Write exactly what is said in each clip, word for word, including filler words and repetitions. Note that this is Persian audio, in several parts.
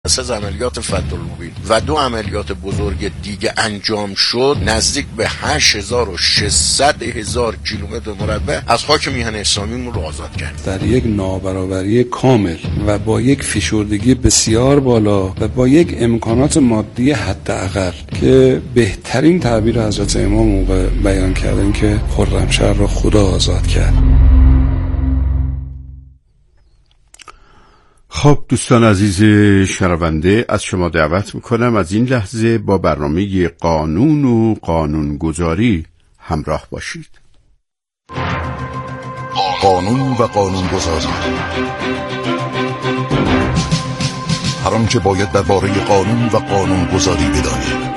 پس از عملیات فتح المبین و دو عملیات بزرگ دیگه انجام شد، نزدیک به هشت هزار و ششصد هزار کیلومتر مربع از خاک میهن اسلامیمون رو آزاد کرد. در یک نابرابری کامل و با یک فشردگی بسیار بالا و با یک امکانات مادی حداقل که بهترین تعبیر حضرت امام موقع بیان کردن که خرمشهر را خدا آزاد کرد. خب دوستان عزیز شنونده، از شما دعوت میکنم از این لحظه با برنامه قانون و قانونگذاری همراه باشید. قانون و قانونگذاری، هر آنچه باید درباره قانون و قانونگذاری بدانید.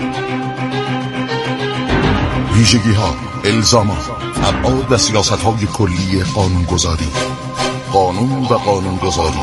ویژگی‌ها، الزامات، ابعاد و سیاست‌های کلی قانونگذاری. قانون و قانونگذاری.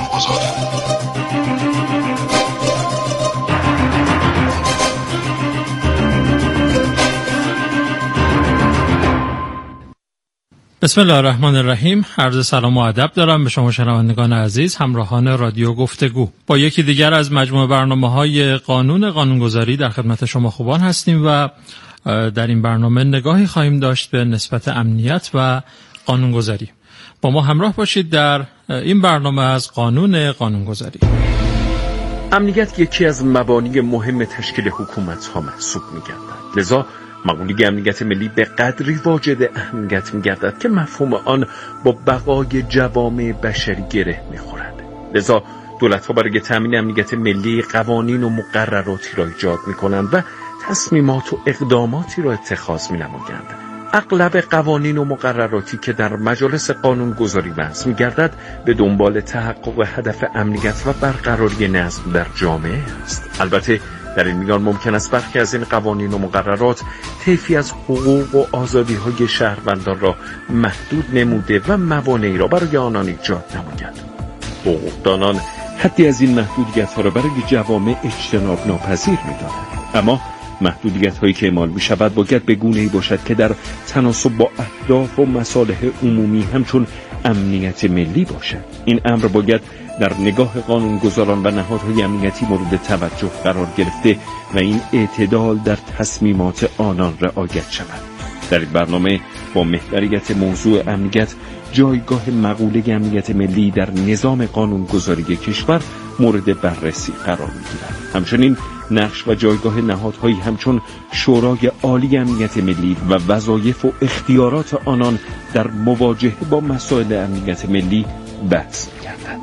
بسم الله الرحمن الرحیم. عرض سلام و ادب دارم به شما شنوندگان عزیز، همراهان رادیو گفتگو. با یکی دیگر از مجموعه برنامه‌های قانون قانونگذاری در خدمت شما خوبان هستیم و در این برنامه نگاهی خواهیم داشت به نسبت امنیت و قانونگذاری. با ما همراه باشید در این برنامه از قانون قانونگذاری. امنیت یکی از مبانی مهم تشکیل حکومت‌ها محسوب می‌گردد. لذا مقوله امنیت ملی به قدری واجد اهمیت می‌گردد که مفهوم آن با بقای جوامع بشری گره می‌خورد. لذا دولت‌ها برای تامین امنیت ملی قوانین و مقرراتی را ایجاد می‌کنند و تصمیمات و اقداماتی را اتخاذ می‌نمایند. اغلب قوانین و مقرراتی که در مجالس قانونگذاری بحث می‌گردد به دنبال تحقق هدف امنیت و برقراری نظم در جامعه است. البته در این میان ممکن است برخی از این قوانین و مقررات طیفی از حقوق و آزادی‌های شهروندان را محدود نموده و موانعی را برای آنان ایجاد نماید. حقوقدانان حدی از این محدودیت‌ها را برای جوامع اجتناب ناپذیر می‌دانند. اما محدودیت هایی که اعمال می شود باید به گونه‌ای باشد که در تناسب با اهداف و مصالح عمومی همچون امنیت ملی باشد. این امر باید در نگاه قانونگذاران و نهادهای امنیتی مورد توجه قرار گرفته و این اعتدال در تصمیمات آنان رعایت شود. در این برنامه با محوریت موضوع امنیت، جایگاه مقوله امنیت ملی در نظام قانونگذاری کشور مورد بررسی قرار می‌گیرد. همچنین نقش و جایگاه نهادهایی همچون شورای عالی امنیت ملی و وظایف و اختیارات آنان در مواجهه با مسائل امنیت ملی بحث می‌گردد.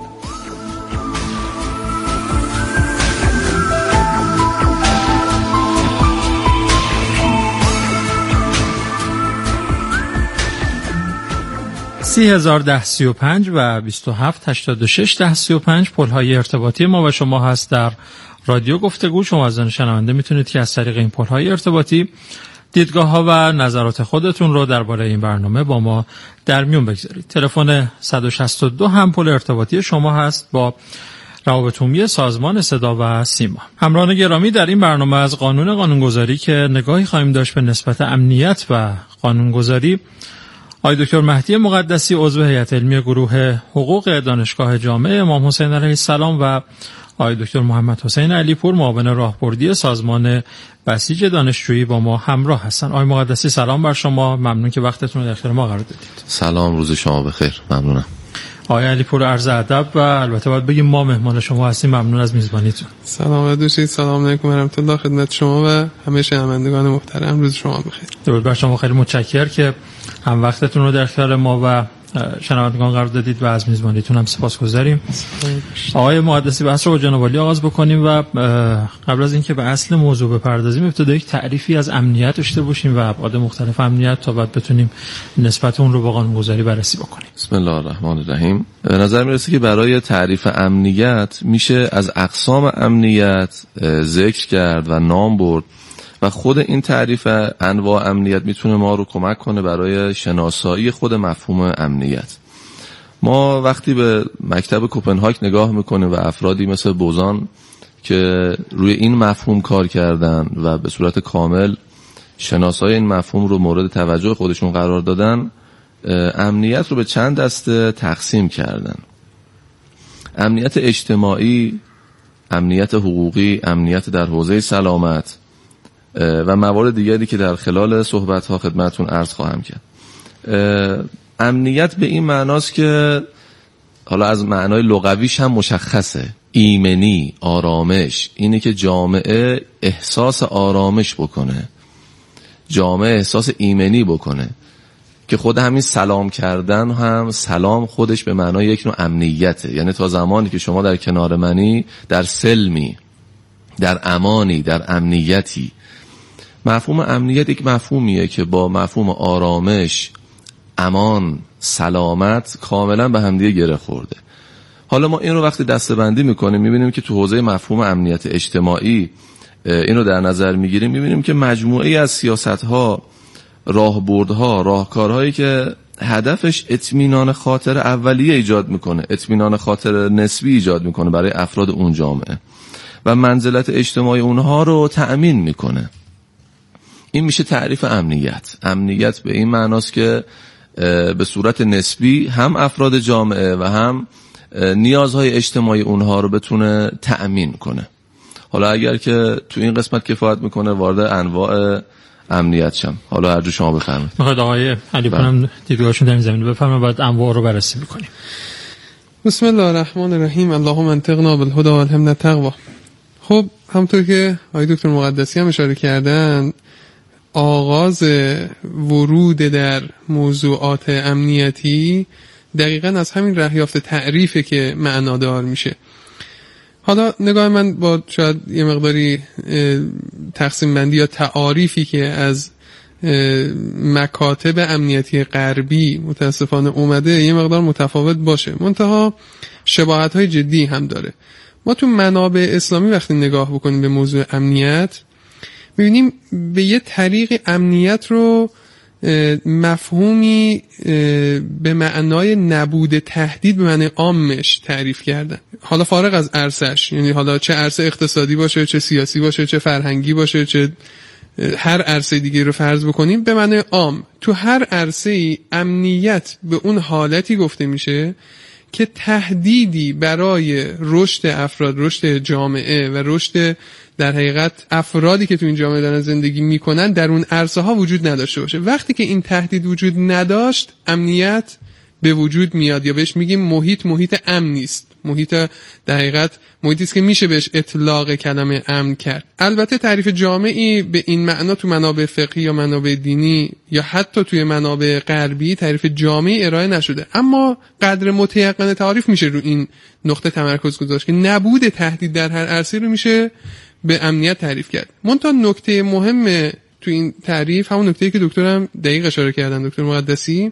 سی هزار ده سی و پنج و بیست و هفت هشتاد و شش ده سی و پنج پل‌های ارتباطی ما و شما هست در رادیو گفتگو. شما از شنونده میتونید که از طریق این پل‌های ارتباطی دیدگاه‌ها و نظرات خودتون رو درباره این برنامه با ما در میون بگذارید. تلفن صد و شصت و دو هم پل ارتباطی شما هست با روابط عمومی سازمان صدا و سیما. همراهان گرامی، در این برنامه از قانون قانونگذاری که نگاهی خواهیم داشت به نسبت امنیت و قانونگذاری، آقای دکتر مهدی مقدسی عضو هیئت علمی گروه حقوق دانشگاه جامعه امام حسین علیه السلام و آقای دکتر محمد حسین علیپور معاون راهبردی سازمان بسیج دانشجویی با ما همراه هستن. آقای مقدسی سلام بر شما، ممنون که وقتتون رو در اختیار ما قرار دادید. سلام، روز شما بخیر. ممنونم. آقای علیپور عرض ادب و البته باید بگیم ما مهمان شما هستیم. ممنون از میزبانیتون. سلام باشید. سلام علیکم و رحمت الله خدمت شما و همه شنوندگان محترم. روز شما بخیر. درود بر شما. خیلی متشکرم که هم وقتتون رو در اختیار ما و شنوندگان قرار دادید و از میزبانیتون هم سپاسگزاریم. آقای مقدسی، بحث رو با جناب عالی آغاز بکنیم و قبل از اینکه به اصل موضوع بپردازیم ابتدا یک تعریفی از امنیت داشته باشیم و ابعاد مختلف امنیت تا بعد بتونیم نسبت اون رو با قانون‌گذاری بررسی بکنیم. بسم الله الرحمن الرحیم. به نظر میرسه که برای تعریف امنیت میشه از اقسام امنیت ذکر کرد و نام برد و خود این تعریف انواع امنیت میتونه ما رو کمک کنه برای شناسایی خود مفهوم امنیت. ما وقتی به مکتب کوپنهاگ نگاه میکنیم و افرادی مثل بوزان که روی این مفهوم کار کردن و به صورت کامل شناسایی این مفهوم رو مورد توجه خودشون قرار دادن، امنیت رو به چند دسته تقسیم کردن. امنیت اجتماعی امنیت حقوقی، امنیت در حوزه سلامت و موارد دیگری که در خلال صحبت‌ها خدمتتون عرض خواهم کرد. امنیت به این معناست که حالا از معنای لغویش هم مشخصه، ایمنی، آرامش، اینه که جامعه احساس آرامش بکنه، جامعه احساس ایمنی بکنه، که خود همین سلام کردن هم، سلام خودش به معنای یک نوع امنیته. یعنی تا زمانی که شما در کنار منی، در سلمی، در امانی، در امنیتی. مفهوم امنیت یک مفهومیه که با مفهوم آرامش، امان، سلامت کاملا به همدیگه گره خورده. حالا ما این رو وقتی دسته‌بندی میکنیم میبینیم که تو حوزه مفهوم امنیت اجتماعی این رو در نظر میگیریم، میبینیم که مجموعه از سیاست‌ها، راهبردها، راهکارهایی که هدفش اطمینان خاطر اولیه ایجاد میکنه، اطمینان خاطر نسبی ایجاد میکنه برای افراد اون جامعه و منزلت اجتماعی اونها رو تأمین میکنه. این میشه تعریف امنیت. امنیت به این معناست که به صورت نسبی هم افراد جامعه و هم نیازهای اجتماعی اونها رو بتونه تأمین کنه. حالا اگر که تو این قسمت کفایت میکنه وارد انواع امنیت شم، حالا هر جو شما بفرمایید. میخواد آقای علی پورم دیدگاهشون در این زمینه بفرمایید، بعد انواع رو بررسی میکنیم. بسم الله الرحمن الرحیم. اللهم انطقنا بالهدى والهمنا التقوى. خب همونطور که آقای دکتر مقدسی هم اشاره کردن، آغاز ورود در موضوعات امنیتی دقیقاً از همین رهیافت تعریفه که معنادار میشه. حالا نگاه من با شاید یه مقداری تقسیم بندی یا تعاریفی که از مکاتب امنیتی غربی متاسفانه اومده یه مقدار متفاوت باشه، منتها شباهت‌های جدی هم داره. ما تو منابع اسلامی وقتی نگاه بکنیم به موضوع امنیت می‌بینیم به یه طریق امنیت رو مفهومی به معنای نبود تهدید به معنای عامش تعریف کردن، حالا فارغ از عرصه‌اش، یعنی حالا چه عرصه اقتصادی باشه، چه سیاسی باشه، چه فرهنگی باشه، چه هر عرصه دیگه رو فرض بکنیم، به معنای عام تو هر عرصه‌ای امنیت به اون حالتی گفته میشه که تهدیدی برای رشد افراد، رشد جامعه و رشد در حقیقت افرادی که تو این جامعه دارن زندگی میکنن در اون عرصه ها وجود نداشته باشه. وقتی که این تهدید وجود نداشت، امنیت به وجود میاد، یا بهش میگیم محیط محیط امن نیست. محیط در حقیقت محیطی است که میشه بهش اطلاق کلمه امن کرد. البته تعریف جامعی به این معنا تو منابع فقهی یا منابع دینی یا حتی توی منابع غربی تعریف جامعی ارائه نشده، اما قدر متیقن تعریف میشه رو این نقطه تمرکز گذاشت که نبود تهدید در هر عرصه رو میشه به امنیت تعریف کرد. منتها نکته مهم تو این تعریف همون نکته‌ای که دکترم دقیق اشاره کردن، دکتر مقدسی،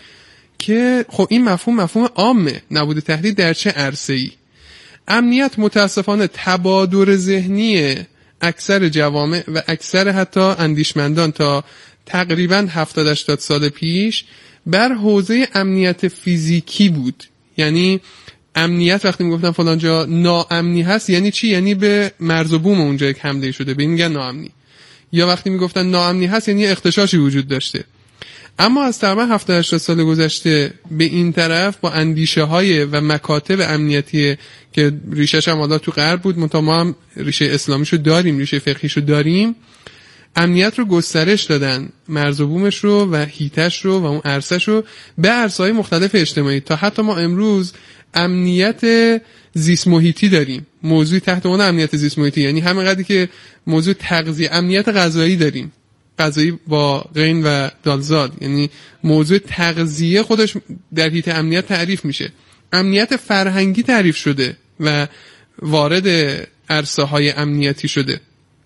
که خب این مفهوم مفهوم عامه، نبود تهدید در چه عرصه‌ای. امنیت متاسفانه تبادر ذهنی اکثر جوامع و اکثر حتی اندیشمندان تا تقریبا هفتاد هشتاد سال پیش بر حوزه امنیت فیزیکی بود. یعنی امنیت وقتی میگفتن فلان جا ناامنی هست یعنی چی؟ یعنی به مرز و بوم اونجا یک حمله شده، به این میگن ناامنی. یا وقتی میگفتن ناامنی هست یعنی اغتشاشی وجود داشته. اما از تقریبا هفتاد هشتاد سال گذشته به این طرف با اندیشه های و مکاتب امنیتی که ریشش هم حالا تو غرب بود، منتها ما هم ریشه اسلامیشو داریم، ریشه فقهیشو داریم، امنیت رو گسترش دادن، مرز و بومش رو و هیتش رو و اون عرصه‌ش رو به عرصه‌های مختلف اجتماعی، تا حتی ما امروز امنیت زیست محیطی داریم. موضوع تحت عنوان امنیت زیست محیطی یعنی همین قدری که موضوع تغذیه، امنیت غذایی داریم، غذایی با غین و دالزاد، یعنی موضوع تغذیه خودش در حیط امنیت تعریف میشه. امنیت فرهنگی تعریف شده و وارد عرصه های امنیتی شده.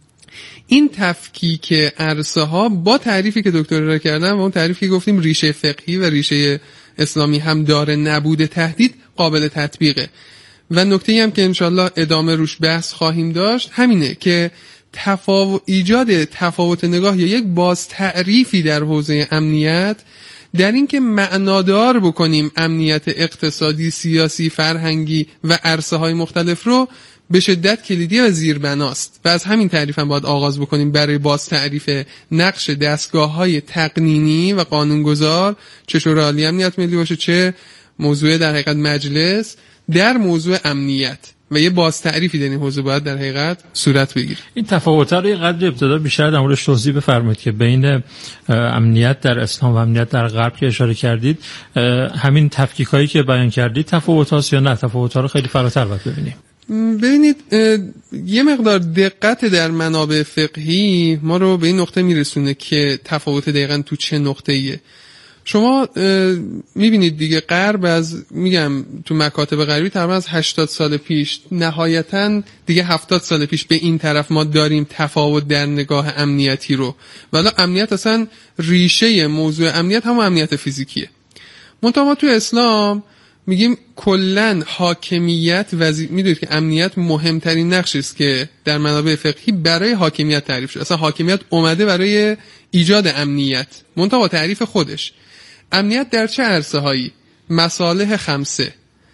این تفکیک عرصه ها با تعریفی که دکتر را کردن و اون تعریفی که گفتیم ریشه فقهی و ریشه اسلامی هم داره، نبود تهدید، قابل تطبیقه. و نکته‌ای هم که انشالله ادامه روش بحث خواهیم داشت همینه که تفاوت، ایجاد تفاوت نگاه یا یک باز تعریفی در حوزه امنیت، در این که معنادار بکنیم امنیت اقتصادی، سیاسی، فرهنگی و عرصه های مختلف رو، به شدت کلیدی و زیربناست و از همین تعریف هم باید آغاز بکنیم برای باز تعریف نقش دستگاه های تقنینی و قانونگذار، چه شورای عالی امنیت ملی باشه چه موضوع در حقیقت مجلس، در موضوع امنیت. و یه باز تعریفی در این حوزه باید در حقیقت صورت بگیره. این تفاوت‌ها رو یه قدر ابتدا بیشتر در موردش توضیح بفرمایید که بین امنیت در اسلام و امنیت در غرب که اشاره کردید، همین تفکیکایی که بیان کردید تفاوت‌هاست یا نه تفاوت‌ها رو خیلی فراتر باید ببینیم؟ ببینید یه مقدار دقت در منابع فقهی ما رو به این نقطه میرسونه که تفاوت دقیقاً تو چه نقطه‌ایه. شما میبینید دیگه غرب از میگم تو مکاتب غربی تقریبا از هشتاد سال پیش نهایتاً دیگه هفتاد سال پیش به این طرف ما داریم تفاوت در نگاه امنیتی رو، ولی امنیت اصلا ریشه موضوع امنیت هم امنیت فیزیکیه. منتها ما تو اسلام میگیم کلن حاکمیت وظیفه، میدونید که امنیت مهمترین نقشی است که در منابع فقهی برای حاکمیت تعریف شده. اصلا حاکمیت اومده برای ایجاد امنیت، منتها با تعریف خودش. امنیت در چه عرصه هایی؟ مصالح خمسه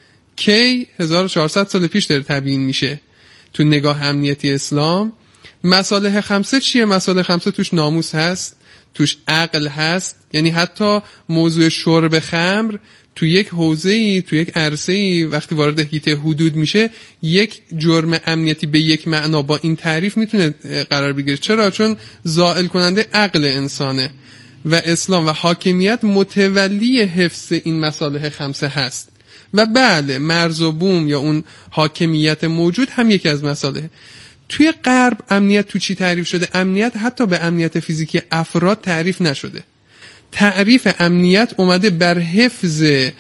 کی هزار و چهارصد سال پیش داره تبیین میشه تو نگاه امنیتی اسلام. مصالح خمسه چیه؟ مصالح خمسه توش ناموس هست، توش عقل هست، یعنی حتی موضوع شرب خمر تو یک حوزه‌ای، تو یک عرصه‌ای وقتی وارد حیطه حدود میشه، یک جرم امنیتی به یک معنا با این تعریف میتونه قرار بگیره. چرا؟ چون زائل کننده عقل انسانه و اسلام و حاکمیت متولی حفظ این مصالح خمسه هست. و بله، مرز و بوم یا اون حاکمیت موجود هم یکی از مصالح. توی غرب امنیت تو چی تعریف شده؟ امنیت حتی به امنیت فیزیکی افراد تعریف نشده. تعریف امنیت اومده بر حفظ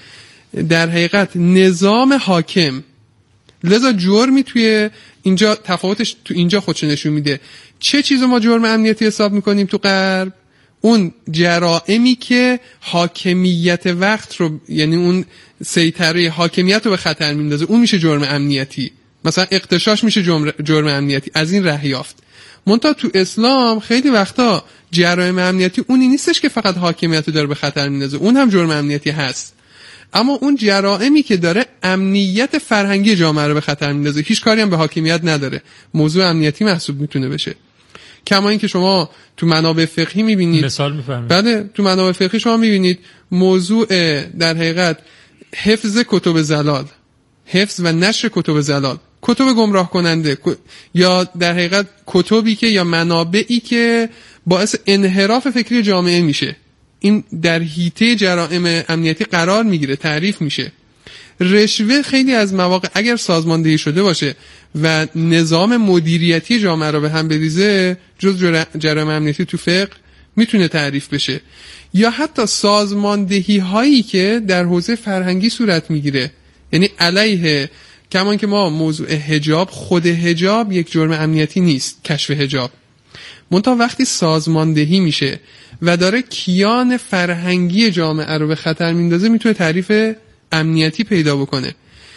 در حقیقت نظام حاکم. لذا جرمی توی اینجا تفاوتش تو اینجا خودش نشون میده. چه چیزو ما جرم امنیتی حساب میکنیم تو غرب؟ اون جرائمی که حاکمیت وقت رو، یعنی اون سیطره حاکمیت رو به خطر میندازه، اون میشه جرم امنیتی. مثلا اغتشاش میشه جرم, جرم امنیتی، از این ره یافت. منتها تو اسلام خیلی وقتا جرایم امنیتی اونی نیستش که فقط حاکمیت رو داره به خطر میندازه، اون هم جرم امنیتی هست، اما اون جرائمی که داره امنیت فرهنگی جامعه رو به خطر میندازه، هیچ کاری هم به حاکمیت نداره، موضوع امنیتی محسوب میتونه بشه. کما اینکه شما تو منابع فقهی میبینید، مثال میفرمایید، بله تو منابع فقهی شما میبینید موضوع در حقیقت حفظ کتب زلال، حفظ و نشر کتب زلال، کتب گمراه کننده، یا در حقیقت کتبی که یا منابعی که باعث انحراف فکری جامعه میشه، این در حیطه جرائم امنیتی قرار میگیره، تعریف میشه. رشوه خیلی از مواقع اگر سازماندهی شده باشه و نظام مدیریتی جامعه رو به هم بریزه، جز جرائم امنیتی تو فقه میتونه تعریف بشه. یا حتی سازماندهی هایی که در حوزه فرهنگی صورت میگیره، یعنی علیه، کمان که ما موضوع حجاب، خود حجاب یک جرم امنیتی نیست، کشف حجاب، منتها وقتی سازماندهی میشه و داره کیان فرهنگی جامعه رو به خطر میندازه، میتونه تعریف امنیتی پیدا بکنه.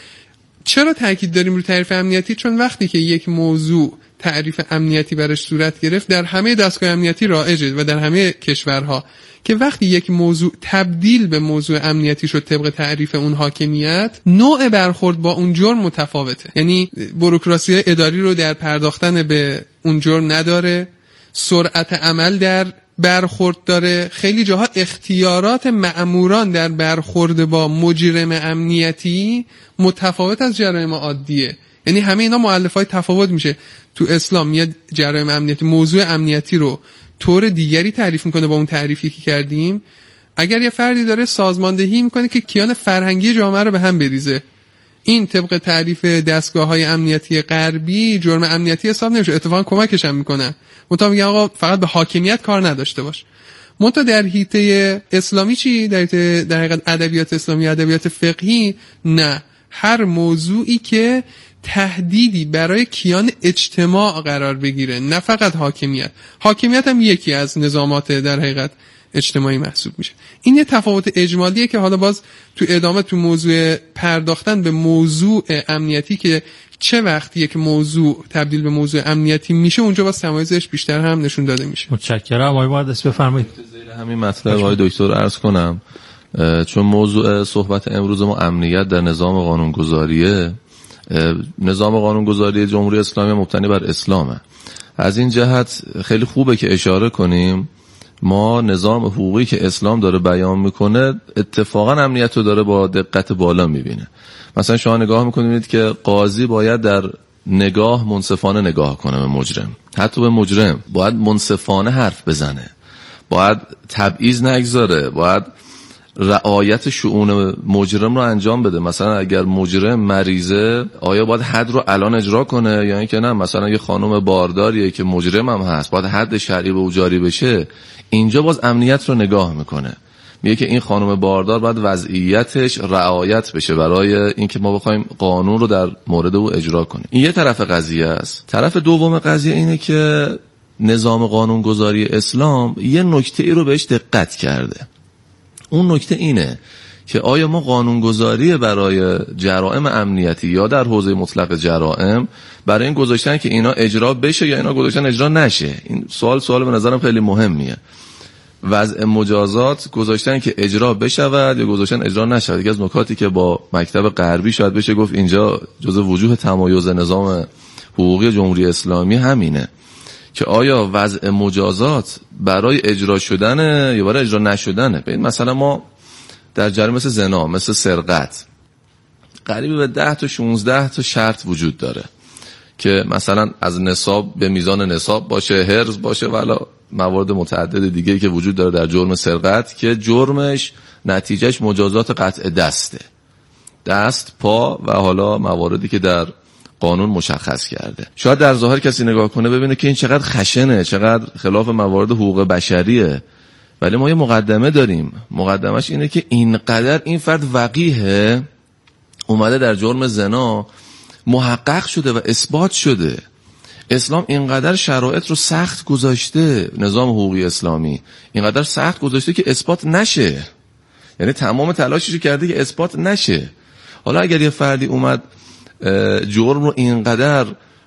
چرا تاکید داریم رو تعریف امنیتی؟ چون وقتی که یک موضوع تعریف امنیتی برش صورت گرفت، در همه دستگاه امنیتی رایجه و در همه کشورها، که وقتی یک موضوع تبدیل به موضوع امنیتی شد طبق تعریف اون حاکمیت، نوع برخورد با اون جرم متفاوته. یعنی بوروکراسی اداری رو در پرداختن به اون جرم نداره، سرعت عمل در برخورد داره، خیلی جاها اختیارات مأموران در برخورد با مجرم امنیتی متفاوت از جرایم عادیه. یعنی همه اینا مؤلفه‌های تفاوت میشه. تو اسلام میاد جرایم امنیتی، موضوع امنیتی رو طور دیگری تعریف میکنه با اون تعریفی که کردیم. اگر یه فردی داره سازماندهی میکنه که کیان فرهنگی جامعه رو به هم بریزه، این طبق تعریف دستگاه‌های امنیتی غربی جرم امنیتی حساب نمیشه، اتفاقا کمکش هم میکنن. منتها میگن آقا فقط به حاکمیت کار نداشته باش. منتها در حیطه اسلامی چی؟ در حیطه در حقیقت ادبیات اسلامی، ادبیات فقهی، نه، هر موضوعی که تهدیدی برای کیان اجتماع قرار بگیره، نه فقط حاکمیت. حاکمیت هم یکی از نظامات در حقیقت اجتماعی محسوب میشه. این یه تفاوت اجمالیه که حالا باز تو ادامه تو موضوع پرداختن به موضوع امنیتی، که چه وقت یک موضوع تبدیل به موضوع امنیتی میشه، اونجا باز تمایزش بیشتر هم نشون داده میشه. متشکرم. آقای مهندس بفرمایید. همین مطلب آقای دکتر عرض کنم، چون موضوع صحبت امروز ما امنیت در نظام قانونگذاریه. نظام قانونگذاری جمهوری اسلامی مبتنی بر اسلامه. از این جهت خیلی خوبه که اشاره کنیم ما نظام حقوقی که اسلام داره بیان میکنه اتفاقا امنیت رو داره با دقت بالا میبینه. مثلا شما نگاه میکنید که قاضی باید در نگاه منصفانه نگاه کنه به مجرم، حتی به مجرم باید منصفانه حرف بزنه، باید تبعیض نگذاره، باید رعایت شؤون مجرم رو انجام بده. مثلا اگر مجرم مریضه آیا باید حد رو الان اجرا کنه یا اینکه نه مثلا یه خانم بارداریه که مجرم هم هست باید حد شرعی به او جاری بشه. اینجا باز امنیت رو نگاه میکنه، میگه که این خانم باردار باید وضعیتش رعایت بشه برای اینکه ما بخوایم قانون رو در مورد او اجرا کنیم. این یه طرف قضیه است. طرف دوم قضیه اینه که نظام قانونگذاری اسلام یه نکته ای رو بهش دقت کرده. اون نکته اینه که آیا ما قانونگذاری برای جرائم امنیتی یا در حوزه مطلق جرائم برای این گذاشتن که اینا اجرا بشه یا اینا گذاشتن اجرا نشه؟ این سوال سوال به نظرم خیلی مهمیه. وضع مجازات گذاشتن که اجرا بشود یا گذاشتن اجرا نشود. یکی از نکاتی که با مکتب غربی شاید بشه گفت اینجا جزء وجوه تمایز نظام حقوقی جمهوری اسلامی همینه که آیا وضع مجازات برای اجرا شدنه یا برای اجرا نشدنه. ببین مثلا ما در جریمه مثل زنا، مثل سرقت قریب به ده تا شانزده تا شرط وجود داره که مثلا از نصاب به میزان نصاب باشه، حرز باشه، والا موارد متعدد دیگه که وجود داره در جرم سرقت که جرمش نتیجهش مجازات قطع دسته، دست، پا و حالا مواردی که در قانون مشخص کرده. شاید در ظاهر کسی نگاه کنه ببینه که این چقدر خشنه، چقدر خلاف موارد حقوق بشریه، ولی ما یه مقدمه داریم. مقدمش اینه که اینقدر این فرد وقیه اومده در جرم زنا محقق شده و اثبات شده. اسلام اینقدر شرایط رو سخت گذاشته، نظام حقوقی اسلامی اینقدر سخت گذاشته که اثبات نشه، یعنی تمام تلاشش کرده که اثبات نشه. حالا اگر یه فردی اومد جرم رو اینقدر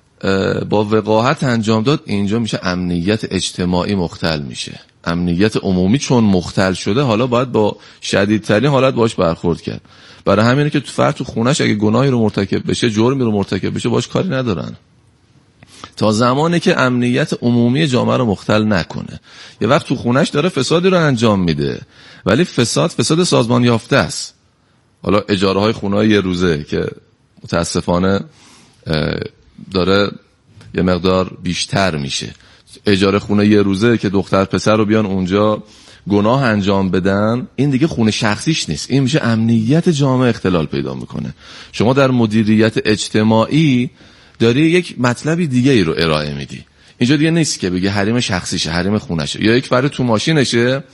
با وقاحت انجام داد، اینجا میشه امنیت اجتماعی مختل میشه. امنیت عمومی چون مختل شده حالا باید با شدیدترین حالت باش برخورد کرد. برای همینه که تو فرد تو خونش اگه گناهی رو مرتکب بشه، جرمی رو مرتکب بشه، باش کاری ندارن تا زمانی که امنیت عمومی جامعه رو مختل نکنه. یه وقت تو خونش داره فسادی رو انجام میده، ولی فساد فساد سازمان یافته است. حالا اجاره های خونه یه روزه که متاسفانه داره یه مقدار بیشتر میشه، اجاره خونه یه روزه که دختر پسر رو بیان اونجا گناه انجام بدن، این دیگه خونه شخصیش نیست، این میشه امنیت جامعه اختلال پیدا میکنه. شما در مدیریت اجتماعی داری یک مطلبی دیگه ای رو ارائه میدی. اینجا دیگه نیست که بگی حریم شخصیشه، حریم خونشه، یا یک فرد تو ماشینشه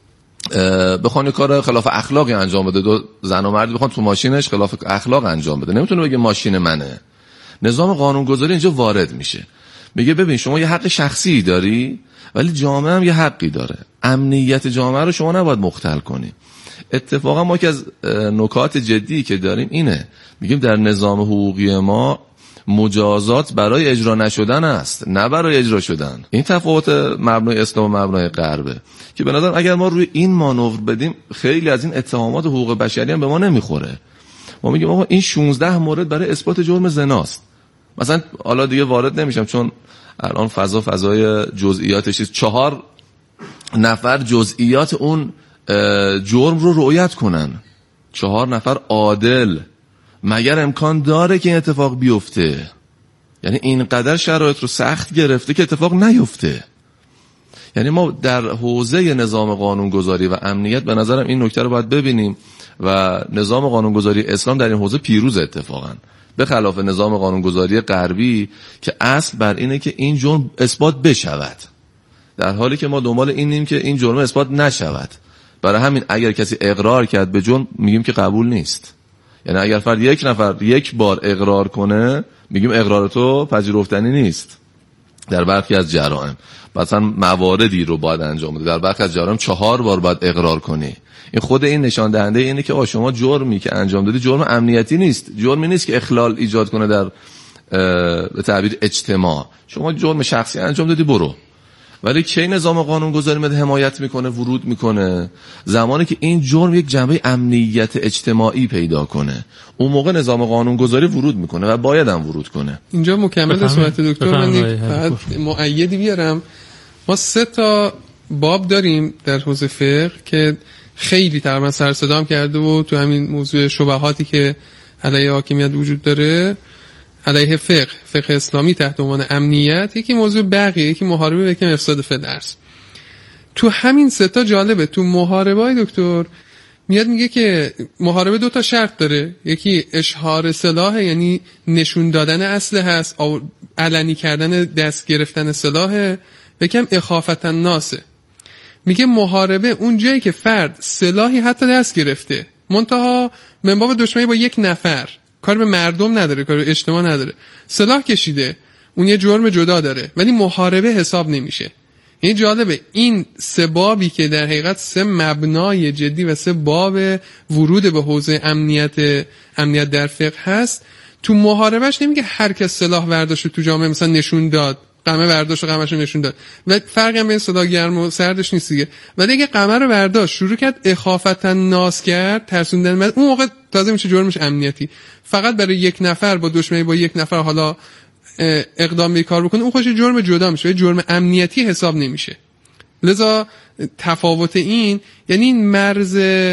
بخوان یه کار خلاف اخلاقی انجام بده، دو زن و مرد بخوان تو ماشینش خلاف اخلاق انجام بده، نمیتونه بگه ماشین منه. نظام قانونگذاری اینجا وارد میشه، میگه ببین شما یه حق شخصی داری ولی جامعه هم یه حقی داره، امنیت جامعه رو شما نباید مختل کنی. اتفاقا ما که از نکات جدی که داریم اینه، میگیم در نظام حقوقی ما مجازات برای اجرا نشدن است، نه برای اجرا شدن. این تفاوت مبنای اسلام و مبنای غربه که به نظر اگر ما روی این مانور بدیم خیلی از این اتهامات حقوق بشری هم به ما نمیخوره. ما میگیم آقا این شانزده مورد برای اثبات جرم زناست. مثلا حالا دیگه وارد نمیشم چون الان فضا فضای جزئیاتش، چهار نفر جزئیات اون جرم رو رعایت کنن، چهار نفر عادل، مگر امکان داره که این اتفاق بیفته؟ یعنی اینقدر شرایط رو سخت گرفته که اتفاق نیفته. یعنی ما در حوزه نظام قانونگذاری و امنیت به نظرم این نکته رو باید ببینیم و نظام قانونگذاری اسلام در این حوزه پیروز اتفاقا، به خلاف نظام قانونگذاری غربی که اصل بر اینه که این جرم اثبات بشود، در حالی که ما دنبال اینیم که این جرم اثبات نشود. برای همین اگر کسی اقرار کرد به جرم میگیم که قبول نیست. یعنی اگر فرد یک نفر یک بار اقرار کنه میگیم اقرار تو پذیرفتنی نیست. در برخی از جرائم مثلا مواردی رو باید انجام بده، در برخی از جرائم چهار بار باید اقرار کنی. این خود این نشان دهنده اینه که آ شما جرمی که انجام دادی جرم امنیتی نیست، جرمی نیست که اخلال ایجاد کنه در به تعبیر اجتماع. شما جرم شخصی انجام دادی برو. ولی کی نظام قانونگذاری مد حمایت میکنه، ورود میکنه؟ زمانی که این جرم یک جنبه امنیت اجتماعی پیدا کنه، اون موقع نظام قانونگذاری ورود میکنه و باید هم ورود کنه. اینجا مکمل صحبت دکتر، من یک مؤیدی بیارم. ما سه تا باب داریم در حوزه فقه که خیلی تقریبا سر صدا کرده و تو همین موضوع شبهاتی که علیه حاکمیت وجود داره، علیه فقه فقه اسلامی تحت عنوان امنیت، یکی موضوع بقیه، یکی محاربه و یکی افساد فی الارض. تو همین سه تا جالبه. تو محاربه دکتر میاد میگه که محاربه دو تا شرط داره، یکی اشهار سلاح، یعنی نشون دادن اسلحه هست، علنی کردن دست گرفتن سلاح، یکم اخافت الناسه. میگه محاربه اون جایی که فرد سلاحی حتی دست گرفته، منتها من باب دشمنی با یک نفر، کار به مردم نداره، کار به اجتماع نداره، سلاح کشیده، اون یه جرم جدا داره، ولی محاربه حساب نمیشه. این جالبه، این سه بابی که در حقیقت سه مبنای جدی و سه باب ورود به حوزه امنیت امنیت در فقه هست، تو محاربهش نمیگه هر کس سلاح برداشت تو جامعه مثلا نشون داد، قمه برداشت و قمه‌شو نشون داد، و فرقی هم بین سلاح گرم و سردش نیست دیگه. ولی اگه قمه رو برداشت شروع کرد اخافت الناس کرد، ترسوندن، اون موقع تازه میشه جرمش امنیتی. فقط برای یک نفر با دشمنی با یک نفر حالا اقدام به کار بکنه، اون خودش جرم جدا میشه، جرم امنیتی حساب نمیشه. لذا تفاوت این یعنی این مرز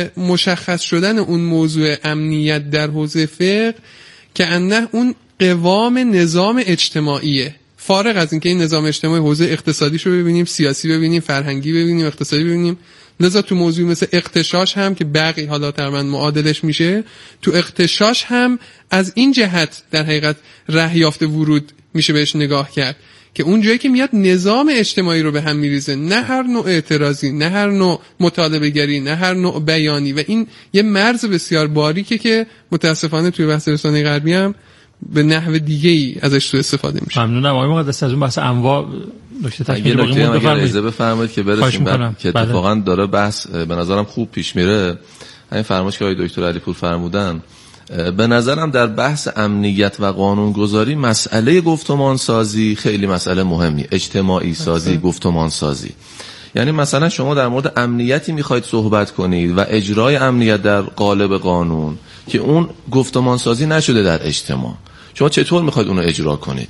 مشخص شدن اون موضوع امنیت در حوزه فقه که انه اون قوام نظام اجتماعیه، فارغ از اینکه این نظام اجتماعی حوزه اقتصادیشو ببینیم، سیاسی ببینیم، فرهنگی ببینیم، اقتصادی ببینیم. لذا تو موضوع مثل اغتشاش هم که بقیه حالا تقریبا معادلش میشه، تو اغتشاش هم از این جهت در حقیقت راه یافته ورود میشه بهش نگاه کرد که اون جایی که میاد نظام اجتماعی رو به هم میریزه، نه هر نوع اعتراضی، نه هر نوع مطالبه گری، نه هر نوع بیانی، و این یه مرز بسیار باریکه که متاسفانه توی بحث رسانه غربی هم به نحو دیگه ای ازش سوء استفاده میشه. ممنونم آقای مقدس از اون بحث انواع نکته تکمیلی بگیم بفرمایید بفرمایید که برسیم که اتفاقا داره بحث به نظرم خوب پیش میره. همین فرمایش که آقای دکتر علیپور فرمودن، به نظرم در بحث امنیت و قانونگذاری مسئله گفتمان سازی خیلی مسئله مهمی، اجتماعی سازی، گفتمان سازی. یعنی مثلا شما در مورد امنیتی میخواید صحبت کنید و اجرای امنیت در قالب قانون که اون گفتمان سازی نشده در اجتماع، شما چطور میخواید اونو اجرا کنید؟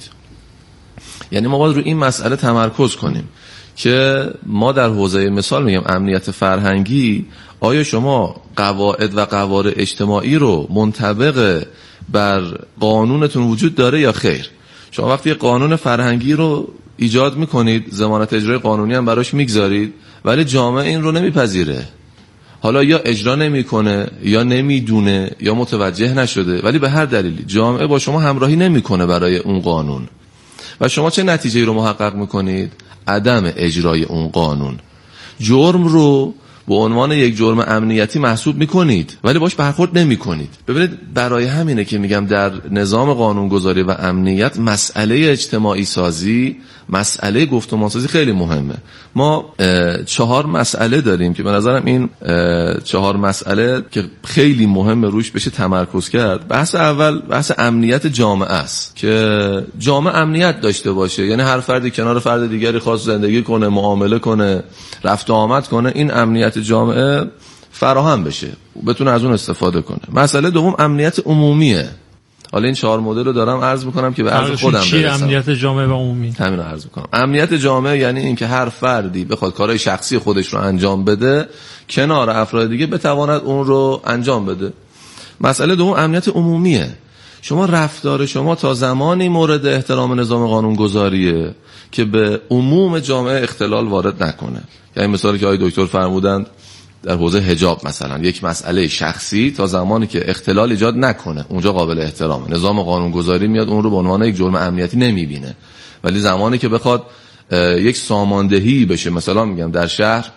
یعنی ما باید رو این مسئله تمرکز کنیم که ما در حوزه مثال میگم امنیت فرهنگی، آیا شما قواعد و قوارع اجتماعی رو منطبق بر قانونتون وجود داره یا خیر؟ شما وقتی قانون فرهنگی رو ایجاد میکنید، ضمانت اجرای قانونی هم براش میگذارید، ولی جامعه این رو نمیپذیره، حالا یا اجرا نمیکنه یا نمیدونه یا متوجه نشده، ولی به هر دلیلی جامعه با شما همراهی نمیکنه برای اون قانون، و شما چه نتیجه‌ای رو محقق میکنید؟ عدم اجرای اون قانون. جرم رو به عنوان یک جرم امنیتی محسوب میکنید ولی باش برخورد نمیکنید. ببینید برای همینه که میگم در نظام قانونگذاری و امنیت مسئله اجتماعی سازی، مسئله گفتمان سازی خیلی مهمه. ما چهار مسئله داریم که به نظرم این چهار مسئله که خیلی مهمه روش بشه تمرکز کرد. بحث اول بحث امنیت جامعه است که جامعه امنیت داشته باشه، یعنی هر فردی کنار فرد دیگری خاص زندگی کنه، معامله کنه، رفت و آمد کنه، این امنیت جامعه فراهم بشه، بتونه از اون استفاده کنه. مسئله دوم امنیت عمومیه. حالا این چهار مدل رو دارم عرض میکنم که به عرض خودم برسم. چی امنیت جامعه و عمومی؟ همین رو عرض میکنم. امنیت جامعه یعنی این که هر فردی بخواد کارهای شخصی خودش رو انجام بده، کنار افراد دیگه بتواند اون رو انجام بده. مسئله دوم امنیت عمومیه. شما رفتار شما تا زمانی مورد احترام نظام قانونگذاریه که به عموم جامعه اختلال وارد نکنه. یعنی مثالی که آقای دکتر فرمودند در حوزه حجاب مثلا، یک مسئله شخصی تا زمانی که اختلال ایجاد نکنه اونجا قابل احترامه. نظام قانونگذاری میاد اون رو به عنوان یک جرم امنیتی نمیبینه، ولی زمانی که بخواد یک ساماندهی بشه، مثلا میگم در شهر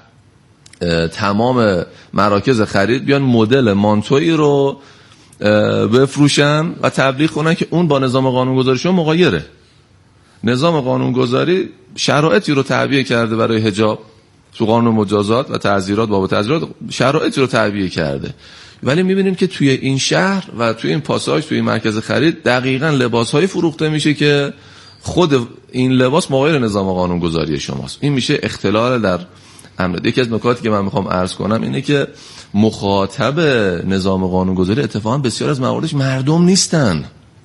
تمام مراکز خرید بیان مدل مانتویی رو بفروشن و تبلیغ کنن که اون با نظام قانونگذاریشون مغایره. نظام قانونگذاری شرایطی رو تعبیه کرده برای حجاب تو قانون مجازات و تعزیرات، باب تعزیرات شرایطی رو تعبیه کرده، ولی میبینیم که توی این شهر و توی این پاساژ، توی این مرکز خرید دقیقاً لباس‌های فروخته میشه که خود این لباس مغایر نظام قانونگذاری شماست. این میشه اختلال در امنیت. یکی از نکاتی که من میخوام عرض کنم اینه که مخاطب نظام قانونگذاری اتفاقاً بسیار از مواردش مردم نیستن،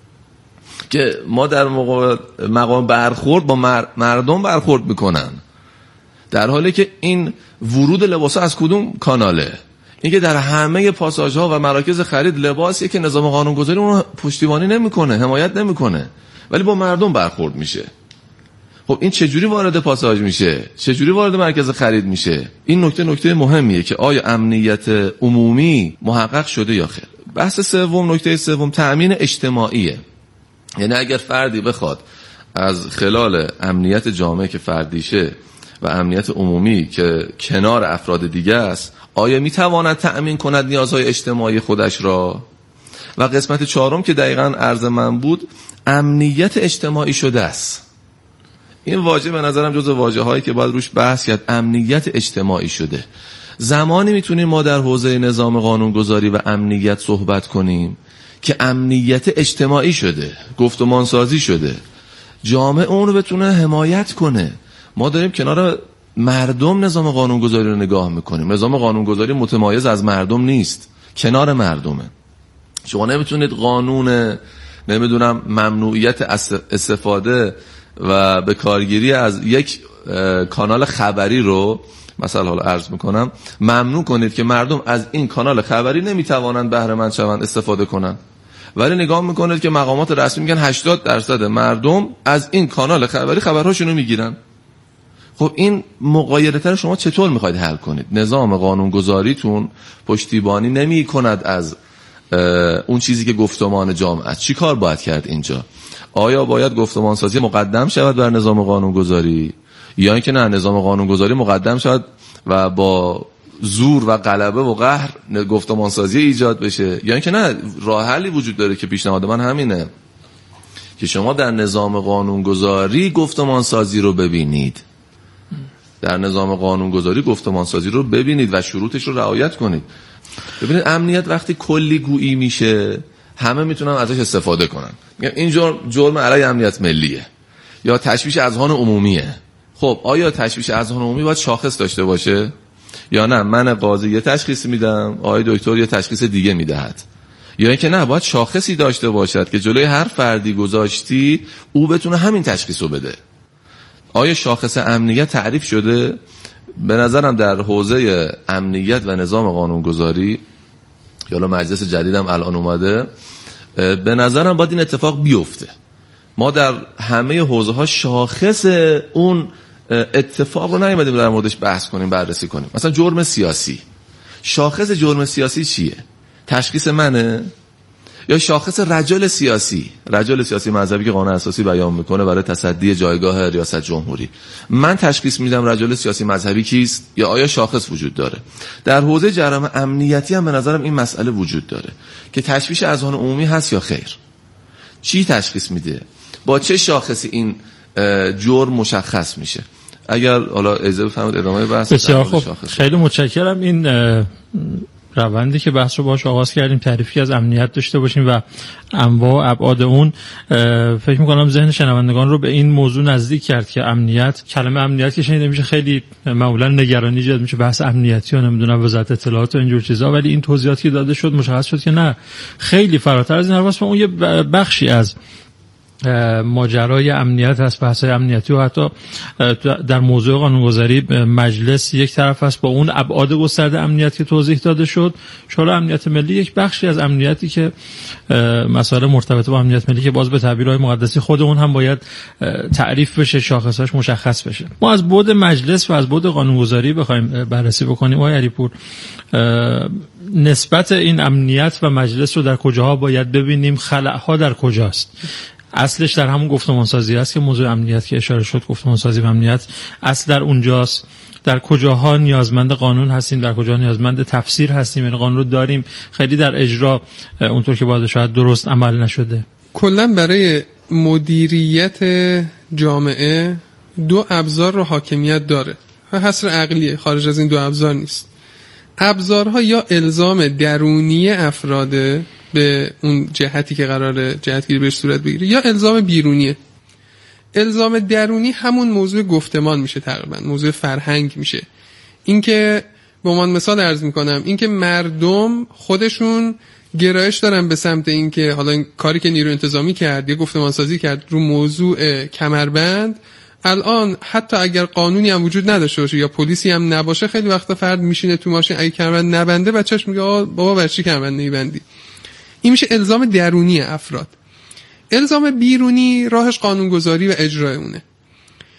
که ما در مقام برخورد با مردم برخورد میکنن. در حالی که این ورود لباس از کدوم کاناله؟ اینکه در همه پاساژها و مراکز خرید لباسیه که نظام قانونگذاری اون رو پشتیبانی نمیکنه، حمایت نمیکنه، ولی با مردم برخورد میشه. خب این چجوری وارد پاساژ میشه؟ چجوری وارد مرکز خرید میشه؟ این نکته نکته مهمیه که آیا امنیت عمومی محقق شده یا خیر. بحث سوم، نکته سوم، تأمین اجتماعیه. یعنی اگر فردی بخواد از خلال امنیت جامعه که فردیشه و امنیت عمومی که کنار افراد دیگه است، آیا میتواند تأمین کند نیازهای اجتماعی خودش را؟ و قسمت چهارم که دقیقاً عرض من بود، امنیت اجتماعی شده است. این واژه به نظرم جزو واژه هایی که باید روش بحث کرد. امنیت اجتماعی شده. زمانی میتونیم ما در حوزه نظام قانونگذاری و امنیت صحبت کنیم که امنیت اجتماعی شده، گفتمان سازی شده، جامعه اون رو بتونه حمایت کنه. ما داریم کنار مردم نظام قانونگذاری رو نگاه میکنیم. نظام قانونگذاری متمایز از مردم نیست، کنار مردمه. شما نمیتونید قانون نمیدونم ممنوعیت استفاده و به کارگیری از یک کانال خبری رو مثلا حالا عرض میکنم ممنوع کنید که مردم از این کانال خبری نمیتوانند بهره مند شوند، استفاده کنند، ولی نگاه میکنید که مقامات رسمی میگن هشتاد درصد مردم از این کانال خبری خبرهاشونو میگیرن. خب این مغایرت رو شما چطور میخواید حل کنید؟ نظام قانونگذاریتون پشتیبانی نمی کند از اون چیزی که گفتمان جامعه است. چی کار باید کرد اینجا؟ آیا باید گفتمان سازی مقدم شود بر نظام قانونگذاری، یا اینکه نه نظام قانونگذاری مقدم شود و با زور و غلبه و قهر گفتمان سازی ایجاد بشه، یا اینکه نه راه حلی وجود داره که پیشنهاد من همینه که شما در نظام قانونگذاری گفتمان سازی رو ببینید، در نظام قانونگذاری گفتمان سازی رو ببینید و شروطش رو رعایت کنید. ببینید امنیت وقتی کلی گویی میشه همه میتونن ازش استفاده کنن. این جرم جرم علیه امنیت ملیه یا تشویش اذهان عمومیه. خب آیا تشویش اذهان عمومی باید شاخص داشته باشه یا نه من قاضی یه تشخیص میدم، آقای دکتر یه تشخیص دیگه میدهد، یا اینکه نه باید شاخصی داشته باشد که جلوی هر فردی گذاشتی او بتونه همین تشخیصو بده؟ آیا شاخص امنیت تعریف شده؟ به نظرم در حوزه امنیت و نظام قانونگذاری یا مجلس جدیدم الان اومده، به نظرم باید این اتفاق بیفته. ما در همه حوزه ها شاخص اون اتفاق رو نیومدیم در موردش بحث کنیم، بررسی کنیم. مثلا جرم سیاسی، شاخص جرم سیاسی چیه؟ تشخیص منه؟ یا شاخص رجل سیاسی، رجل سیاسی مذهبی که قانون اساسی بیان میکنه برای تصدی جایگاه ریاست جمهوری، من تشخیص میدم رجل سیاسی مذهبی کیست؟ یا آیا شاخص وجود داره؟ در حوزه جرم امنیتی هم به نظرم این مسئله وجود داره که تشویش اذهان عمومی هست یا خیر. چی تشخیص میده؟ با چه شاخصی این جرم مشخص میشه؟ اگر حالا اجازه بفرمایید ادامه بحث. بسیار خوب، خیلی متشکرم. این روندی که بحث رو باهاش آغاز کردیم، تعریفی از امنیت داشته باشیم و انواع و ابعاد اون، فکر می‌کنم ذهن شنوندگان رو به این موضوع نزدیک کرد که امنیت، کلمه امنیت که شنیده میشه خیلی معمولا نگرانی ایجاد میشه، بحث امنیتی و نمیدونم وزارت اطلاعات و اینجور چیزا، ولی این توضیحاتی که داده شد مشخص شد که نه، خیلی فراتر از این حرفاست و اون یه بخشی از ماجرای امنیت هست، بحث‌های امنیتی و حتی در موضوع قانونگذاری مجلس یک طرف است با اون ابعاد گسترده امنیت که توضیح داده شد. شورای امنیت ملی یک بخشی از امنیتی که مسائل مرتبط با امنیت ملی که باز به تعبیرهای مقدسی خود اون هم باید تعریف بشه، شاخصاش مشخص بشه. ما از بعد مجلس و از بعد قانونگذاری بخوایم بررسی بکنیم، آقای علیپور، نسبت این امنیت و مجلس رو در کجاها باید ببینیم؟ خلأها در کجاست؟ اصلش در همون گفتمان سازی است که موضوع امنیت که اشاره شد، گفتمان سازی و امنیت اصل در اونجاست. در کجاها نیازمند قانون هستیم، در کجاها نیازمند تفسیر هستیم، یعنی قانون رو داریم خیلی در اجرا اونطور که باید شاید درست عمل نشده. کلا برای مدیریت جامعه دو ابزار رو حاکمیت داره و حصر عقلیه، خارج از این دو ابزار نیست. ابزارها یا الزام درونی افراده به اون جهتی که قراره جهتگیری بهش صورت بگیره، یا الزام بیرونیه. الزام درونی همون موضوع گفتمان میشه، تقریبا موضوع فرهنگ میشه. اینکه به عنوان مثال عرض میکنم، اینکه مردم خودشون گرایش دارن به سمت اینکه حالا این کاری که نیرو انتظامی کرد یا گفتمان سازی کرد رو موضوع کمربند الان حتی اگر قانونی هم وجود نداشته باشه یا پلیسی هم نباشه، خیلی وقتا فرد میشینه تو ماشین اگه کمربند نبنده بچه‌ش میگه آقا بابا برای چی کمربند نمیبندی؟ این میشه الزام درونی افراد. الزام بیرونی راهش قانونگذاری و اجرای اونه.